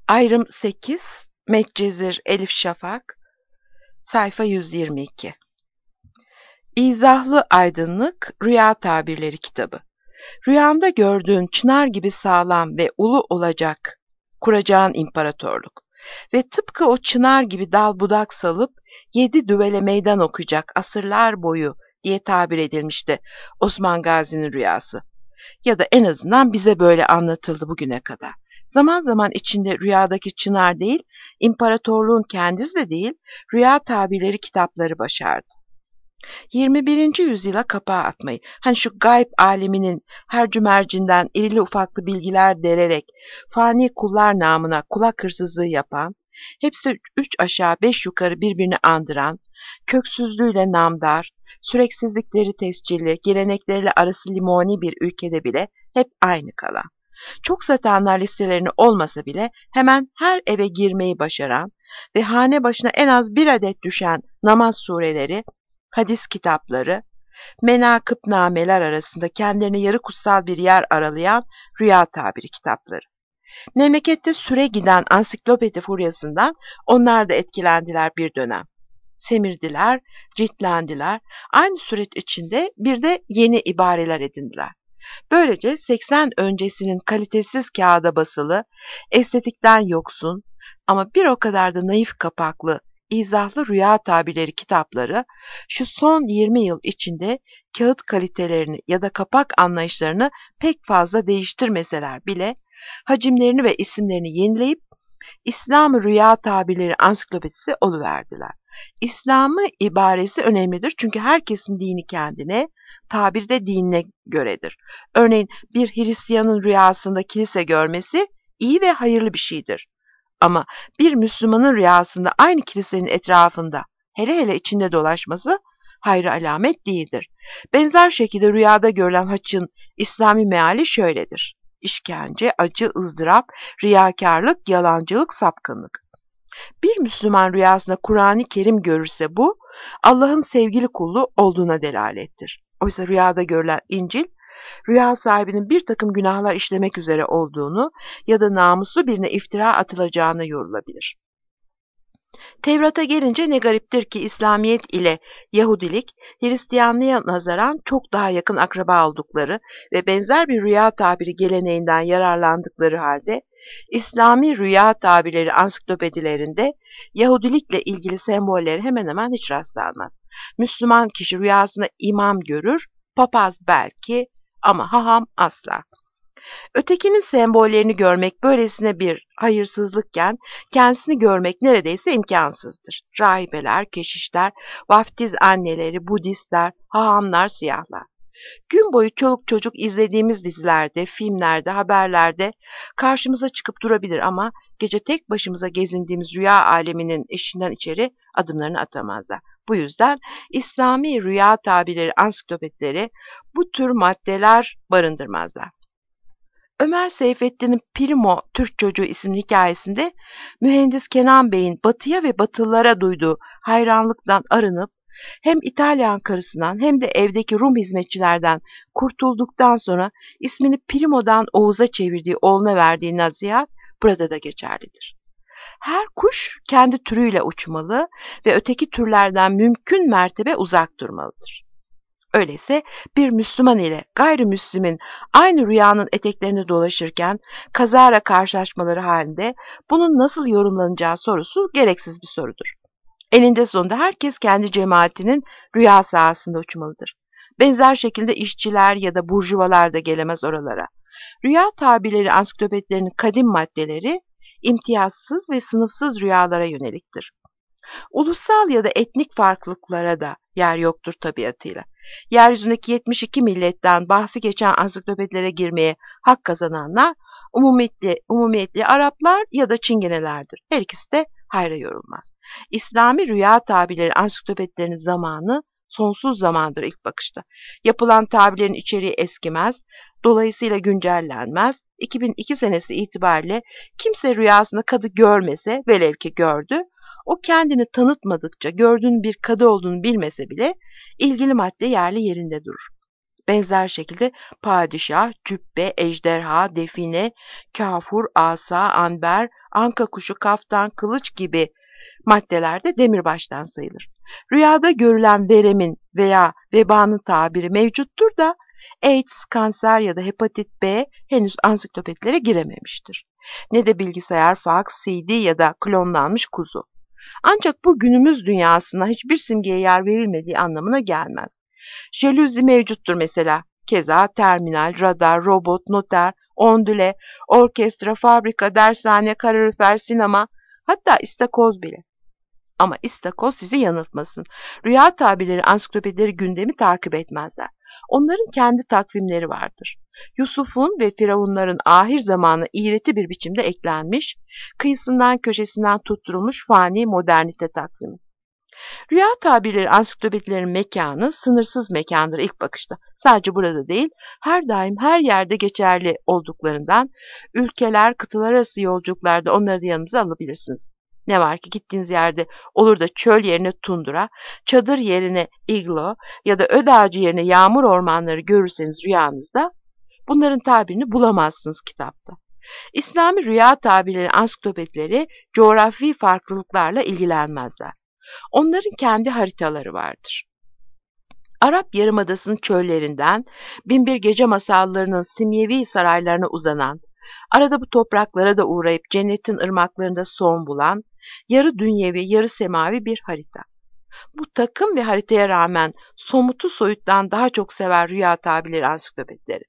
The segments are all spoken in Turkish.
Ayrım 8, Medcezir Elif Şafak, sayfa 122. İzahlı Aydınlık Rüya Tabirleri kitabı. Rüyanda gördüğün çınar gibi sağlam ve ulu olacak kuracağın imparatorluk ve tıpkı o çınar gibi dal budak salıp 7 düvele meydan okuyacak asırlar boyu diye tabir edilmişti Osman Gazi'nin rüyası. Ya da en azından bize böyle anlatıldı bugüne kadar. Zaman zaman içinde rüyadaki çınar değil, imparatorluğun kendisi de değil, rüya tabirleri kitapları başardı. 21. yüzyıla kapağı atmayı, hani şu gayb aleminin her cümercinden irili ufaklı bilgiler delerek fani kullar namına kulak hırsızlığı yapan, hepsi 3 aşağı 5 yukarı birbirini andıran, köksüzlüğüyle namdar, süreksizlikleri tescilli, gelenekleriyle arası limoni bir ülkede bile hep aynı kalan. Çok satanlar listelerini olmasa bile hemen her eve girmeyi başaran ve hane başına en az bir adet düşen namaz sureleri, hadis kitapları, menakıbnameler arasında kendilerine yarı kutsal bir yer aralayan rüya tabiri kitapları. Memlekette süre giden ansiklopedi furyasından onlar da etkilendiler bir dönem. Semirdiler, ciltlendiler, aynı süreç içinde bir de yeni ibareler edindiler. Böylece 80 öncesinin kalitesiz kağıda basılı, estetikten yoksun ama bir o kadar da naif kapaklı, izahlı rüya tabirleri kitapları şu son 20 yıl içinde kağıt kalitelerini ya da kapak anlayışlarını pek fazla değiştirmeseler bile hacimlerini ve isimlerini yenileyip İslam Rüya Tabirleri Ansiklopedisi oluverdiler. İslam'ı ibaresi önemlidir çünkü herkesin dini kendine, tabir de dinine göredir. Örneğin bir Hristiyanın rüyasında kilise görmesi iyi ve hayırlı bir şeydir. Ama bir Müslümanın rüyasında aynı kilisenin etrafında, hele hele içinde dolaşması hayra alamet değildir. Benzer şekilde rüyada görülen haçın İslami meali şöyledir: İşkence, acı, ızdırap, riyakarlık, yalancılık, sapkınlık. Bir Müslüman rüyasında Kur'an-ı Kerim görürse bu, Allah'ın sevgili kulu olduğuna delalettir. Oysa rüyada görülen İncil, rüya sahibinin bir takım günahlar işlemek üzere olduğunu ya da namuslu birine iftira atılacağını yorulabilir. Tevrat'a gelince ne gariptir ki İslamiyet ile Yahudilik, Hristiyanlığa nazaran çok daha yakın akraba oldukları ve benzer bir rüya tabiri geleneğinden yararlandıkları halde, İslami rüya tabirleri ansiklopedilerinde Yahudilikle ilgili sembolleri hemen hemen hiç rastlanmaz. Müslüman kişi rüyasında imam görür, papaz belki ama haham asla. Ötekinin sembollerini görmek böylesine bir hayırsızlıkken kendisini görmek neredeyse imkansızdır. Rahibeler, keşişler, vaftiz anneleri, Budistler, hahamlar, siyahlar. Gün boyu çoluk çocuk izlediğimiz dizilerde, filmlerde, haberlerde karşımıza çıkıp durabilir ama gece tek başımıza gezindiğimiz rüya aleminin eşiğinden içeri adımlarını atamazlar. Bu yüzden İslami rüya tabirleri ansiklopedileri bu tür maddeler barındırmazlar. Ömer Seyfettin'in Primo Türk Çocuğu isimli hikayesinde mühendis Kenan Bey'in batıya ve batılılara duyduğu hayranlıktan arınıp hem İtalyan karısından hem de evdeki Rum hizmetçilerden kurtulduktan sonra ismini Primo'dan Oğuz'a çevirdiği oğluna verdiği nasihat burada da geçerlidir. Her kuş kendi türüyle uçmalı ve öteki türlerden mümkün mertebe uzak durmalıdır. Öyleyse bir Müslüman ile gayrimüslimin aynı rüyanın eteklerini dolaşırken kazara karşılaşmaları halinde bunun nasıl yorumlanacağı sorusu gereksiz bir sorudur. Eninde sonunda herkes kendi cemaatinin rüya sahasında uçmalıdır. Benzer şekilde işçiler ya da burjuvalar da gelemez oralara. Rüya tabirleri ansiklopedilerinin kadim maddeleri imtiyazsız ve sınıfsız rüyalara yöneliktir. Ulusal ya da etnik farklılıklara da yer yoktur tabiatıyla. Yeryüzündeki 72 milletten bahsi geçen ansiklopedilere girmeye hak kazananlar umumiyetle Araplar ya da Çingenelerdir. Her ikisi de hayra yorulmaz. İslami rüya tabirleri ansiklopedilerinin zamanı sonsuz zamandır ilk bakışta. Yapılan tabirlerin içeriği eskimez, dolayısıyla güncellenmez. 2002 senesi itibariyle kimse rüyasında kadı görmese, velev ki gördü, o kendini tanıtmadıkça gördüğün bir kadı olduğunu bilmese bile ilgili madde yerli yerinde durur. Benzer şekilde padişah, cübbe, ejderha, define, kafur, asa, anber, anka kuşu, kaftan, kılıç gibi maddeler de demirbaştan sayılır. Rüyada görülen veremin veya vebanın tabiri mevcuttur da AIDS, kanser ya da hepatit B henüz ansiklopedilere girememiştir. Ne de bilgisayar, faks, CD ya da klonlanmış kuzu. Ancak bu günümüz dünyasında hiçbir simgeye yer verilmediği anlamına gelmez. Jaluzi mevcuttur mesela. Keza terminal, radar, robot, noter, ondüle, orkestra, fabrika, dershane, kalorifer, sinema, hatta istakoz bile. Ama istakoz sizi yanıltmasın. Rüya tabirleri, ansiklopedileri gündemi takip etmezler. Onların kendi takvimleri vardır. Yusuf'un ve Firavunların ahir zamanı iğreti bir biçimde eklenmiş, kıyısından köşesinden tutturulmuş fani modernite takvimi. Rüya tabirleri ansiklopedilerin mekanı sınırsız mekandır ilk bakışta. Sadece burada değil, her daim her yerde geçerli olduklarından ülkeler, kıtalar arası yolculuklarda onları da yanınıza alabilirsiniz. Ne var ki gittiğiniz yerde olur da çöl yerine tundura, çadır yerine iglo ya da öd ağacı yerine yağmur ormanları görürseniz rüyanızda bunların tabirini bulamazsınız kitapta. İslami rüya tabirleri ansiklopedileri coğrafi farklılıklarla ilgilenmezler. Onların kendi haritaları vardır. Arap Yarımadası'nın çöllerinden, Binbir Gece masallarının simyevi saraylarına uzanan, arada bu topraklara da uğrayıp cennetin ırmaklarında son bulan, yarı dünyevi, yarı semavi bir harita. Bu takım ve haritaya rağmen somutu soyuttan daha çok sever rüya tabirleri ansiklopedileri.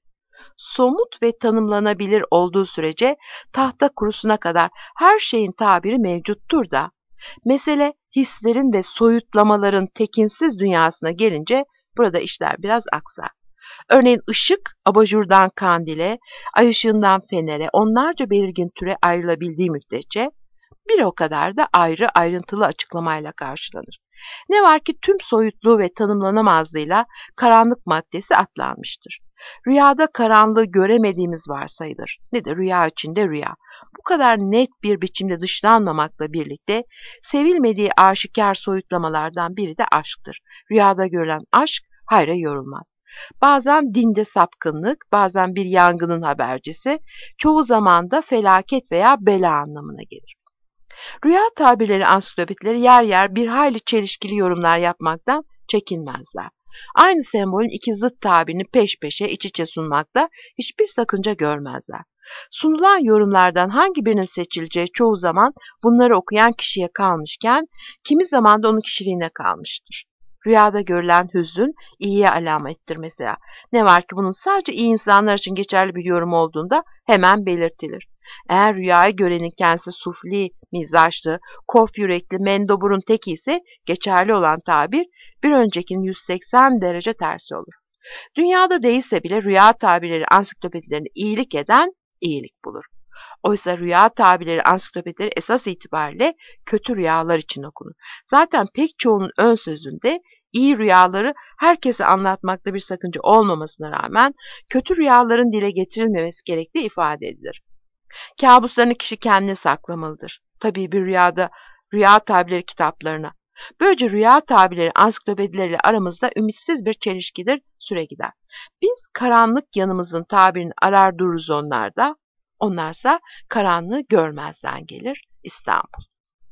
Somut ve tanımlanabilir olduğu sürece tahta kurusuna kadar her şeyin tabiri mevcuttur da, mesele hislerin ve soyutlamaların tekinsiz dünyasına gelince burada işler biraz aksar. Örneğin ışık abajurdan kandile, ay ışığından fenere onlarca belirgin türe ayrılabildiği müddetçe bir o kadar da ayrı ayrıntılı açıklamayla karşılanır. Ne var ki tüm soyutluğu ve tanımlanamazlığıyla karanlık maddesi atlanmıştır. Rüyada karanlığı göremediğimiz varsayılır. Ne de rüya içinde rüya. Bu kadar net bir biçimde dışlanmamakla birlikte sevilmediği aşikar soyutlamalardan biri de aşktır. Rüyada görülen aşk hayra yorulmaz. Bazen dinde sapkınlık, bazen bir yangının habercisi, çoğu zaman da felaket veya bela anlamına gelir. Rüya tabirleri ansiklopedileri yer yer bir hayli çelişkili yorumlar yapmaktan çekinmezler. Aynı sembolün iki zıt tabirini peş peşe iç içe sunmakta hiçbir sakınca görmezler. Sunulan yorumlardan hangi birinin seçileceği çoğu zaman bunları okuyan kişiye kalmışken kimi zaman da onun kişiliğine kalmıştır. Rüyada görülen hüzün iyiye alamettir mesela. Ne var ki bunun sadece iyi insanlar için geçerli bir yorum olduğunda hemen belirtilir. Eğer rüyayı görenin kendisi sufli, mizaçlı, kof yürekli, mendoburun teki ise geçerli olan tabir bir öncekinin 180 derece tersi olur. Dünyada değilse bile rüya tabirleri ansiklopedilerini iyilik eden iyilik bulur. Oysa rüya tabirleri ansiklopedileri esas itibariyle kötü rüyalar için okunur. Zaten pek çoğunun ön sözünde iyi rüyaları herkese anlatmakta bir sakınca olmamasına rağmen kötü rüyaların dile getirilmemesi gerektiği ifade edilir. Kabuslarını kişi kendine saklamalıdır. Tabii bir rüyada rüya tabirleri kitaplarına. Böylece rüya tabirleri ansiklopedileriyle aramızda ümitsiz bir çelişkidir, süre gider. Biz karanlık yanımızın tabirini arar dururuz onlarda. Onlarsa karanlığı görmezden gelir. İstanbul.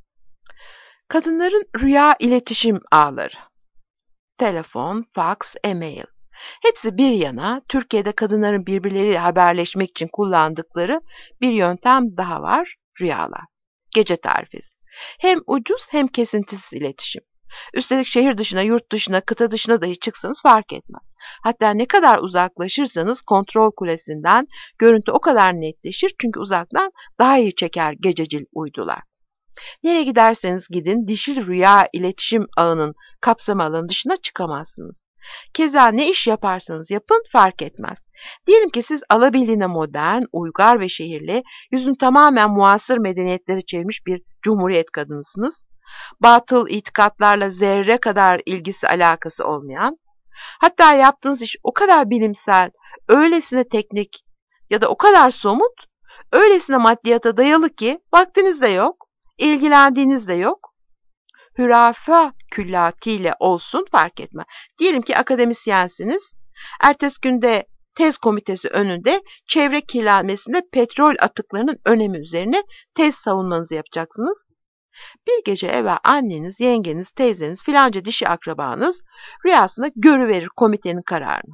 Kadınların rüya iletişim ağları. Telefon, faks, e-mail. Hepsi bir yana Türkiye'de kadınların birbirleriyle haberleşmek için kullandıkları bir yöntem daha var, rüyalar. Gece tarifesi. Hem ucuz hem kesintisiz iletişim. Üstelik şehir dışına, yurt dışına, kıta dışına dahi çıksanız fark etmez. Hatta ne kadar uzaklaşırsanız kontrol kulesinden görüntü o kadar netleşir çünkü uzaktan daha iyi çeker gececil uydular. Nereye giderseniz gidin dişil rüya iletişim ağının kapsam alanı dışına çıkamazsınız. Keza ne iş yaparsanız yapın fark etmez. Diyelim ki siz alabildiğine modern, uygar ve şehirli, yüzünü tamamen muasır medeniyetlere çevirmiş bir cumhuriyet kadınısınız. Batıl itikatlarla zerre kadar ilgisi alakası olmayan, hatta yaptığınız iş o kadar bilimsel, öylesine teknik ya da o kadar somut, öylesine maddiyata dayalı ki vaktiniz de yok, ilgilendiğiniz de yok. Hürafa küllatiyle olsun fark etmez. Diyelim ki akademisyensiniz, Ertesi günde tez komitesi önünde çevre kirlenmesinde petrol atıklarının önemi üzerine tez savunmanızı yapacaksınız. Bir gece evvel anneniz, yengeniz, teyzeniz, filanca dişi akrabanız rüyasında görüverir komitenin kararını.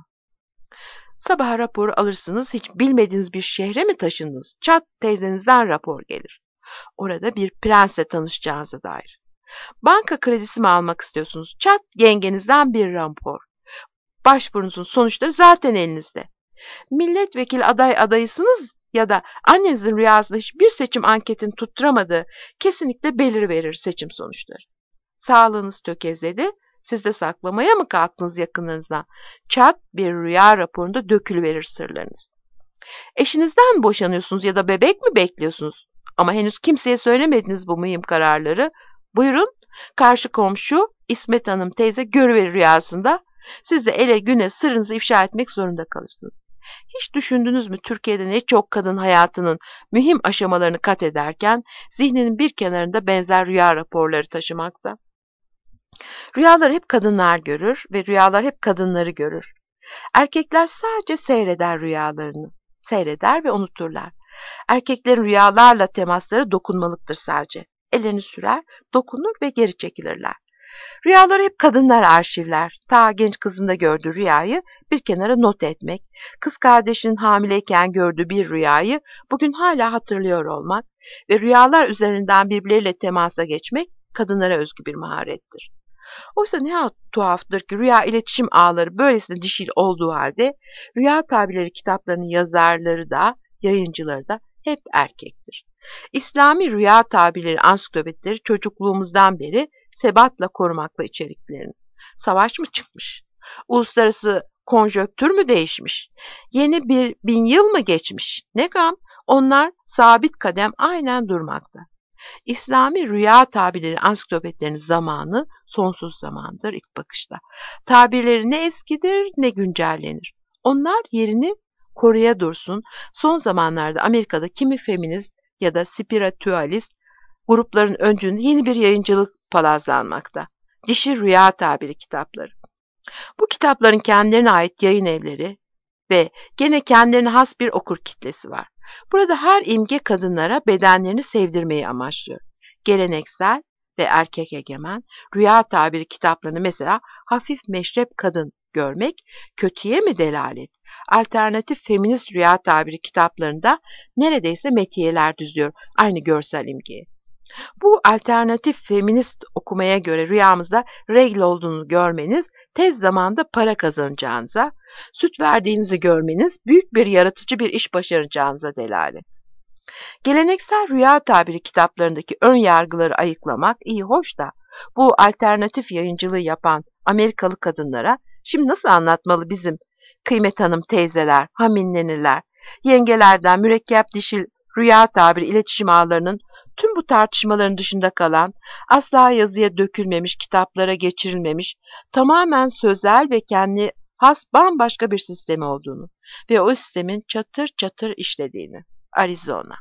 Sabah raporu alırsınız, hiç bilmediğiniz bir şehre mi taşındınız? Çat teyzenizden rapor gelir. Orada bir prensle tanışacağınıza dair. Banka kredisi mi almak istiyorsunuz? Çat yengenizden bir rapor. Başvurunuzun sonuçları zaten elinizde. Milletvekili adayısınız ya da annenizin rüyasında hiçbir seçim anketini tutturamadığı kesinlikle beliriverir seçim sonuçları. Sağlığınız tökezledi, siz de saklamaya mı kalktınız yakınlarınızdan? Çat bir rüya raporunda dökülüverir sırlarınız. Eşinizden boşanıyorsunuz ya da bebek mi bekliyorsunuz? Ama henüz kimseye söylemediniz bu mühim kararları. Buyurun, karşı komşu İsmet Hanım teyze görüverir rüyasında. Siz de ele güne sırrınızı ifşa etmek zorunda kalırsınız. Hiç düşündünüz mü Türkiye'de ne çok kadın hayatının mühim aşamalarını kat ederken zihninin bir kenarında benzer rüya raporları taşımakta? Rüyaları hep kadınlar görür ve rüyalar hep kadınları görür. Erkekler sadece seyreder rüyalarını. Seyreder ve unuturlar. Erkeklerin rüyalarla temasları dokunmalıktır sadece. Ellerini sürer, dokunur ve geri çekilirler. Rüyaları hep kadınlar arşivler. Ta genç kızında gördüğü rüyayı bir kenara not etmek, kız kardeşinin hamileyken gördüğü bir rüyayı bugün hala hatırlıyor olmak ve rüyalar üzerinden birbirleriyle temasa geçmek kadınlara özgü bir maharettir. Oysa ne tuhaftır ki rüya iletişim ağları böylesine dişil olduğu halde rüya tabirleri kitaplarının yazarları da yayıncıları da hep erkektir. İslami rüya tabirleri ansiklopedileri çocukluğumuzdan beri sebatla korumakla içeriklerini. Savaş mı çıkmış? Uluslararası konjonktür mü değişmiş? Yeni bir 1000 yıl mı geçmiş? Ne gam? Onlar sabit kadem aynen durmakta. İslami rüya tabirleri ansiklopedilerinin zamanı sonsuz zamandır ilk bakışta. Tabirleri ne eskidir ne güncellenir. Onlar yerini koruya dursun. Son zamanlarda Amerika'da kimi feminist ya da spiritüalist grupların öncülüğünde yeni bir yayıncılık palazlanmakta. Dişi rüya tabiri kitapları. Bu kitapların kendilerine ait yayın evleri ve gene kendilerine has bir okur kitlesi var. Burada her imge kadınlara bedenlerini sevdirmeyi amaçlıyor. Geleneksel ve erkek egemen rüya tabiri kitaplarını mesela hafif meşrep kadın görmek kötüye mi delalet? Alternatif feminist rüya tabiri kitaplarında neredeyse metiyeler düzüyor aynı görsel imgeye. Bu alternatif feminist okumaya göre rüyamızda regl olduğunu görmeniz tez zamanda para kazanacağınıza, süt verdiğinizi görmeniz büyük bir yaratıcı bir iş başaracağınıza delalet. Geleneksel rüya tabiri kitaplarındaki ön yargıları ayıklamak iyi hoş da bu alternatif yayıncılığı yapan Amerikalı kadınlara şimdi nasıl anlatmalı bizim Kıymet Hanım teyzeler, haminleniler, yengelerden mürekkep dişil rüya tabiri iletişim ağlarının tüm bu tartışmaların dışında kalan, asla yazıya dökülmemiş, kitaplara geçirilmemiş, tamamen sözel ve kendi has bambaşka bir sistemi olduğunu ve o sistemin çatır çatır işlediğini. Arizona.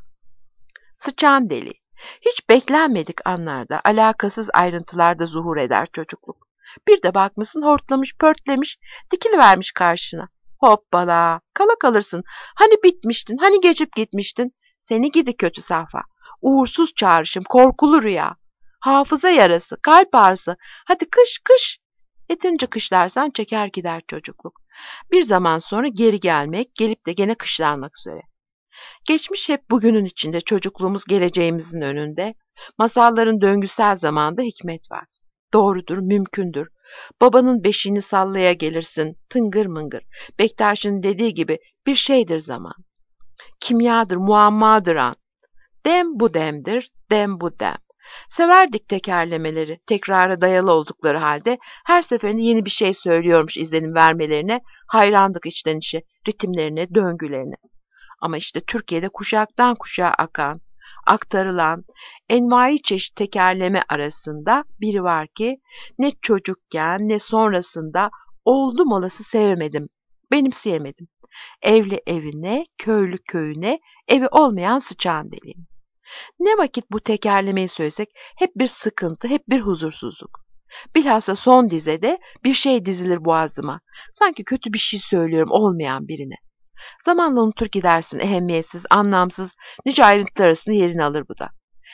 Sıçan deli. Hiç beklenmedik anlarda, alakasız ayrıntılarda zuhur eder çocukluk. Bir de bakmışsın hortlamış, pörtlemiş, dikilivermiş karşına. Hoppala, kala kalırsın. Hani bitmiştin, hani geçip gitmiştin. Seni gidi kötü safha. Uğursuz çağrışım, korkulu rüya. Hafıza yarası, kalp ağrısı. Hadi kış kış. Yeterince kışlarsan çeker gider çocukluk. Bir zaman sonra geri gelmek, gelip de gene kışlanmak üzere. Geçmiş hep bugünün içinde, çocukluğumuz geleceğimizin önünde. Masalların döngüsel zamanda hikmet var. Doğrudur, mümkündür. Babanın beşiğini sallaya gelirsin, tıngır mıngır. Bektaş'ın dediği gibi bir şeydir zaman. Kimyadır, muammadır an. Dem bu demdir, dem bu dem. Severdik tekerlemeleri, tekrara dayalı oldukları halde her seferinde yeni bir şey söylüyormuş izlenim vermelerine, hayrandık içten içe, ritimlerine, döngülerine. Ama işte Türkiye'de kuşaktan kuşağa akan, aktarılan, envai çeşit tekerleme arasında biri var ki ne çocukken ne sonrasında oldum olası sevemedim, benimseyemedim. Evli evine, köylü köyüne, evi olmayan sıçan deliğine. Ne vakit bu tekerlemeyi söylesek hep bir sıkıntı, hep bir huzursuzluk. Bilhassa son dizede bir şey dizilir boğazıma. Sanki kötü bir şey söylüyorum olmayan birine. Zamanla unutur gidersin, ehemmiyetsiz, anlamsız, nice ayrıntılar arasında yerini alır bu da.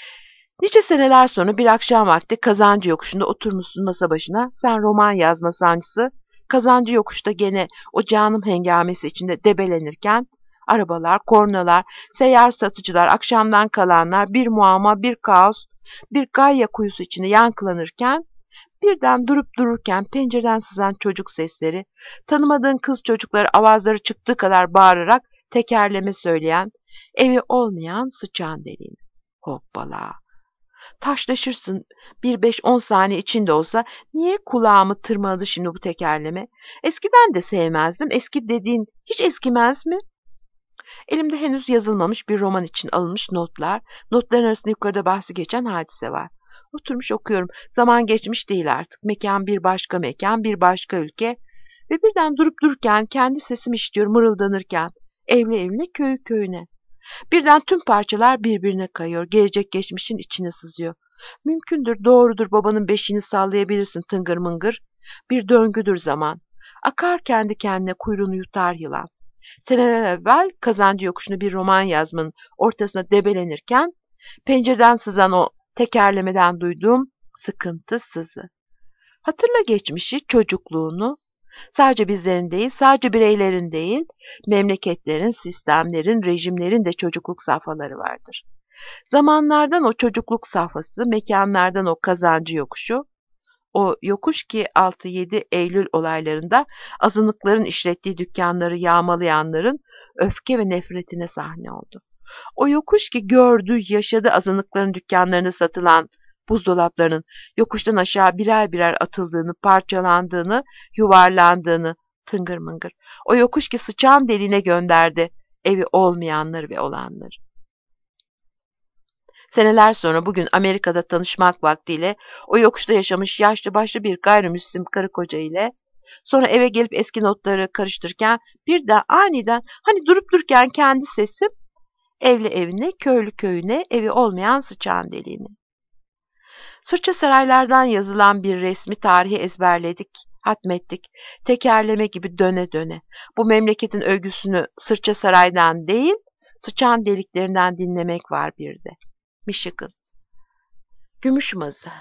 Nice seneler sonra bir akşam vakti Kazancı Yokuşu'nda oturmuşsun masa başına, sen roman yazma sancısı, Kazancı Yokuş'ta gene o canım hengamesi içinde debelenirken, arabalar, kornalar, seyyar satıcılar, akşamdan kalanlar, bir muamma, bir kaos, bir gayya kuyusu içinde yankılanırken, birden durup dururken pencereden sızan çocuk sesleri, tanımadığın kız çocukları avazları çıktığı kadar bağırarak tekerleme söyleyen, evi olmayan sıçan deliğine. Hoppala! Taşlaşırsın, bir 5-10 saniye içinde olsa niye kulağımı tırmaladı şimdi bu tekerleme? Eskiden de sevmezdim. Eski dediğin hiç eskimez mi? Elimde henüz yazılmamış bir roman için alınmış notlar. Notların arasında yukarıda bahsi geçen hadise var. Oturmuş okuyorum. Zaman geçmiş değil artık. Mekan bir başka mekan, bir başka ülke. Ve birden durup dururken kendi sesim işitiyor mırıldanırken. Evli evine, köyü köyüne. Birden tüm parçalar birbirine kayıyor. Gelecek geçmişin içine sızıyor. Mümkündür, doğrudur, babanın beşiğini sallayabilirsin tıngır mıngır. Bir döngüdür zaman. Akar kendi kendine, kuyruğunu yutar yılan. Seneler evvel Kazancı Yokuşu'nda bir roman yazmanın ortasına debelenirken pencereden sızan o tekerlemeden duyduğum sıkıntı sızı. Hatırla geçmişi, çocukluğunu. Sadece bizlerin değil, sadece bireylerin değil, memleketlerin, sistemlerin, rejimlerin de çocukluk safhaları vardır. Zamanlardan o çocukluk safhası, mekanlardan o Kazancı Yokuşu, o yokuş ki 6-7 Eylül olaylarında azınlıkların işlettiği dükkanları yağmalayanların öfke ve nefretine sahne oldu. O yokuş ki gördü, yaşadı azınlıkların dükkanlarında satılan buzdolaplarının yokuştan aşağı birer birer atıldığını, parçalandığını, yuvarlandığını, tıngır mıngır. O yokuş ki sıçan deliğine gönderdi evi olmayanları ve olanları. Seneler sonra bugün Amerika'da tanışmak vaktiyle o yokuşta yaşamış yaşlı başlı bir gayrimüslim karı koca ile sonra eve gelip eski notları karıştırırken bir de aniden hani durup dururken kendi sesim evli evine, köylü köyüne, evi olmayan sıçan deliğine. Sırça saraylardan yazılan bir resmi tarihi ezberledik, hatmettik, tekerleme gibi döne döne. Bu memleketin övgüsünü Sırça saraydan değil, sıçan deliklerinden dinlemek var bir de. Michigan. Gümüş mazı.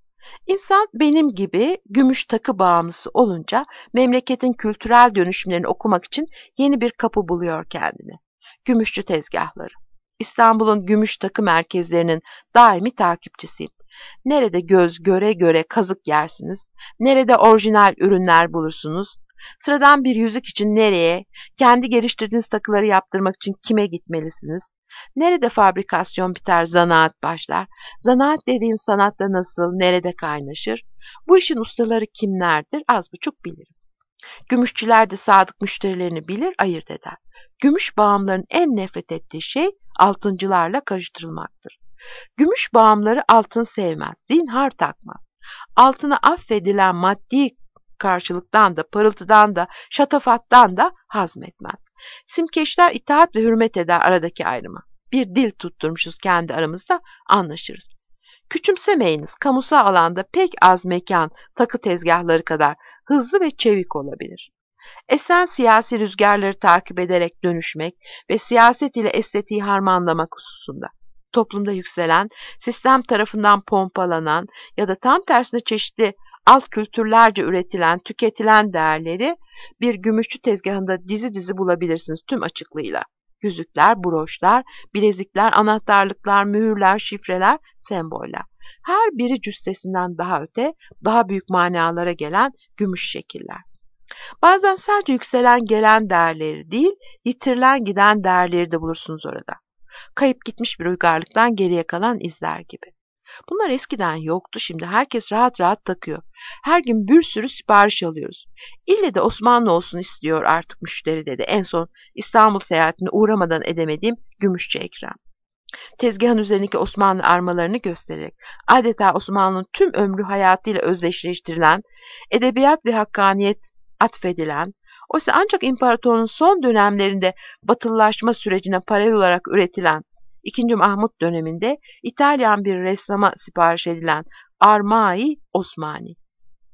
İnsan benim gibi gümüş takı bağımlısı olunca memleketin kültürel dönüşümlerini okumak için yeni bir kapı buluyor kendine. Gümüşçü tezgahları. İstanbul'un gümüş takı merkezlerinin daimi takipçisiyim. Nerede göz göre göre kazık yersiniz, nerede orijinal ürünler bulursunuz, sıradan bir yüzük için nereye, kendi geliştirdiğiniz takıları yaptırmak için kime gitmelisiniz, nerede fabrikasyon biter, zanaat başlar, zanaat dediğin sanatla nasıl, nerede kaynaşır, bu işin ustaları kimlerdir az buçuk bilirim. Gümüşçüler de sadık müşterilerini bilir, ayırt eder. Gümüş bağımlıların en nefret ettiği şey altıncılarla karıştırılmaktır. Gümüş bağımlıları altın sevmez, zinhar takmaz. Altına affedilen maddi karşılıktan da, parıltıdan da, şatafattan da hazmetmez. Simkeşler itaat ve hürmet eder aradaki ayrıma. Bir dil tutturmuşuz kendi aramızda, anlaşırız. Küçümsemeyiniz, kamusal alanda pek az mekan takı tezgahları kadar hızlı ve çevik olabilir. Esen siyasi rüzgarları takip ederek dönüşmek ve siyaset ile estetiği harmanlamak hususunda. Toplumda yükselen, sistem tarafından pompalanan ya da tam tersine çeşitli alt kültürlerce üretilen, tüketilen değerleri bir gümüşçü tezgahında dizi dizi bulabilirsiniz tüm açıklığıyla. Yüzükler, broşlar, bilezikler, anahtarlıklar, mühürler, şifreler, semboller. Her biri cüssesinden daha öte, daha büyük manalara gelen gümüş şekiller. Bazen sadece yükselen gelen değerleri değil, yitirilen giden değerleri de bulursunuz orada. Kayıp gitmiş bir uygarlıktan geriye kalan izler gibi. Bunlar eskiden yoktu, şimdi herkes rahat rahat takıyor. Her gün bir sürü sipariş alıyoruz. İlle de Osmanlı olsun istiyor artık müşteri dedi. En son İstanbul seyahatine uğramadan edemediğim Gümüşçü Ekrem. Tezgahın üzerindeki Osmanlı armalarını göstererek adeta Osmanlı'nın tüm ömrü hayatıyla özdeşleştirilen, edebiyat ve hakkaniyet atfedilen, oysa ancak imparatorun son dönemlerinde batılılaşma sürecine paralel olarak üretilen 2. Mahmut döneminde İtalyan bir ressama sipariş edilen Armai Osmani.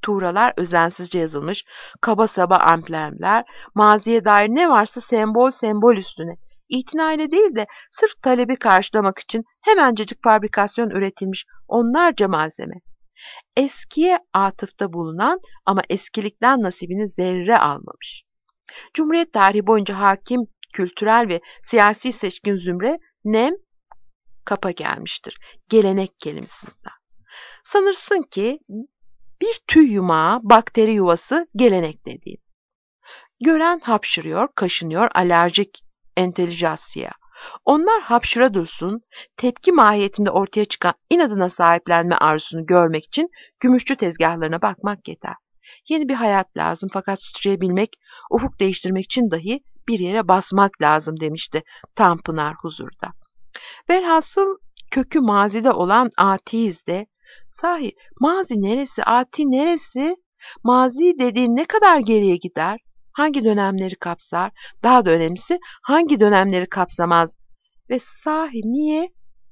tuğralar özensizce yazılmış, kaba saba amblemler, maziye dair ne varsa sembol sembol üstüne. İtinayla değil de sırf talebi karşılamak için hemencecik fabrikasyon üretilmiş onlarca malzeme. Eskiye atıfta bulunan ama eskilikten nasibini zerre almamış. Cumhuriyet tarihi boyunca hakim, kültürel ve siyasi seçkin zümre nem kapa gelmiştir. Gelenek kelimesinden. Sanırsın ki bir tüy yumağı, bakteri yuvası gelenek dediğin. Gören hapşırıyor, kaşınıyor, alerjik entelijasya. Onlar hapşıra dursun, tepki mahiyetinde ortaya çıkan inadına sahiplenme arzusunu görmek için gümüşçü tezgahlarına bakmak yeter. Yeni bir hayat lazım fakat sütürebilmek, ufuk değiştirmek için dahi bir yere basmak lazım demişti Tanpınar huzurda. Velhasıl kökü mazide olan atiyiz de, sahi mazi neresi, ati neresi? Mazi dediğin ne kadar geriye gider? Hangi dönemleri kapsar? Daha da önemlisi hangi dönemleri kapsamaz? Ve sahi niye?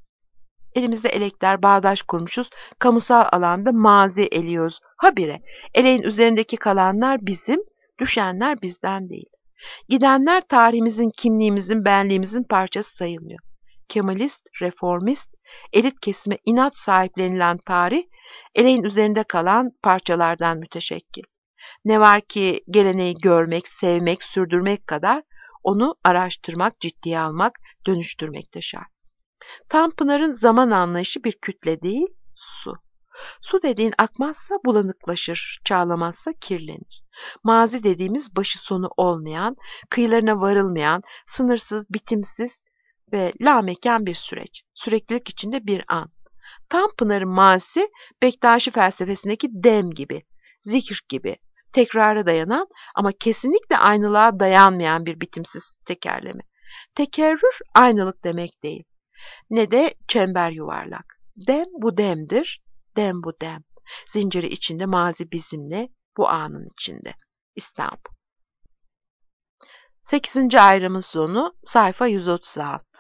Elimizde elekler, bağdaş kurmuşuz, kamusal alanda mazi eliyoruz. Habire, eleğin üzerindeki kalanlar bizim, düşenler bizden değil. Gidenler tarihimizin, kimliğimizin, benliğimizin parçası sayılmıyor. Kemalist, reformist, elit kesime inat sahiplenilen tarih, eleğin üzerinde kalan parçalardan müteşekkil. Ne var ki geleneği görmek, sevmek, sürdürmek kadar onu araştırmak, ciddiye almak, dönüştürmek de şart. Tanpınar'ın zaman anlayışı bir kütle değil, su. Su dediğin akmazsa bulanıklaşır, çağlamazsa kirlenir. Mazi dediğimiz başı sonu olmayan, kıyılarına varılmayan, sınırsız, bitimsiz ve lamekan bir süreç. Süreklilik içinde bir an. Tanpınar'ın mazisi Bektaşi felsefesindeki dem gibi, zikir gibi, tekrara dayanan ama kesinlikle aynılığa dayanmayan bir bitimsiz tekerleme. Tekerrür aynılık demek değil. Ne de çember yuvarlak. Dem bu demdir, dem bu dem. Zinciri içinde mazi bizimle, bu anın içinde. İstanbul. 8. ayrımın sonu sayfa 136.